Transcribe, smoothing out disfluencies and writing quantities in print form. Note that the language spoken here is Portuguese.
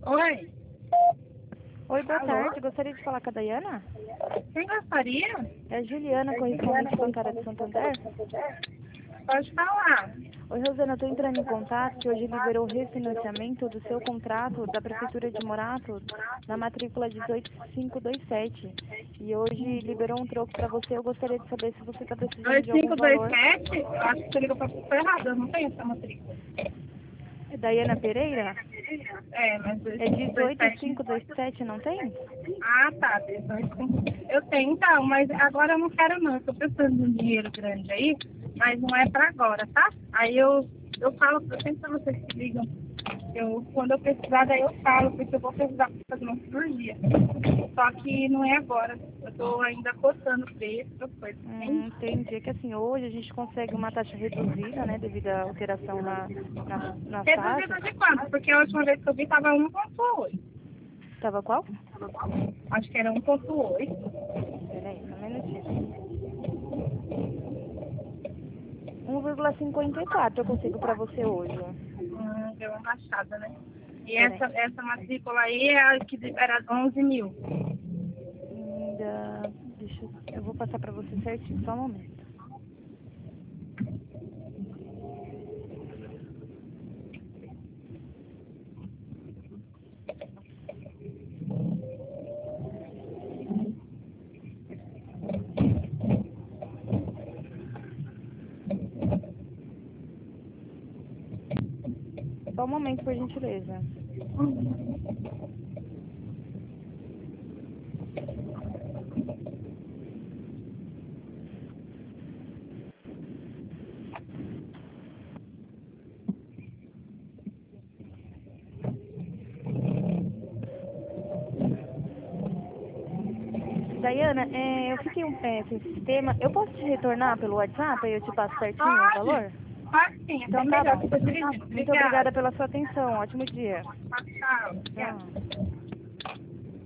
Oi, Oi, boa alô? tarde. Gostaria de falar com a Dayana? Quem gostaria? É a Juliana, correspondente bancária de Santander. Pode falar. Oi, Rosana, estou entrando em contato que hoje liberou o refinanciamento do seu contrato da Prefeitura de Morato na matrícula 18527. E hoje liberou um troco para você. Eu gostaria de saber se você está precisando de algum valor. 2527? Acho que você ligou para pessoa errada, eu não tenho essa matrícula. É Dayana Pereira? É, mas É 2527. 18527, não tem? Ah, tá, 18. Eu tenho então, mas agora eu não quero não. Eu tô precisando de um dinheiro grande aí, mas não é para agora, tá? Aí eu falo sempre para vocês que ligam. Quando eu precisar, daí eu falo, porque eu vou precisar fazer uma cirurgia. Só que não é agora. Eu tô ainda coçando o preço, essas coisas. Entende? Entendi. É que assim, hoje a gente consegue uma taxa reduzida, né, devido à alteração nas Reduzido taxas. de quanto? Porque a última vez que eu vi tava 1,8. Tava qual? Acho que era 1,8. Peraí, só um minutinho. 1,54 eu consigo pra você hoje. Deu uma baixada, né? E Peraí. essa matrícula aí é a que era 11 mil. Eu vou passar pra você certinho, só um momento. Só um momento, por gentileza. Dayana, eu fiquei sem sistema. Eu posso te retornar pelo WhatsApp e eu te passo certinho o Pode? valor? Pode sim, é Então bem tá melhor bom. que eu tô dirigindo. Muito Obrigada. obrigada pela sua atenção. Ótimo dia. Tchau. Obrigada. Tchau.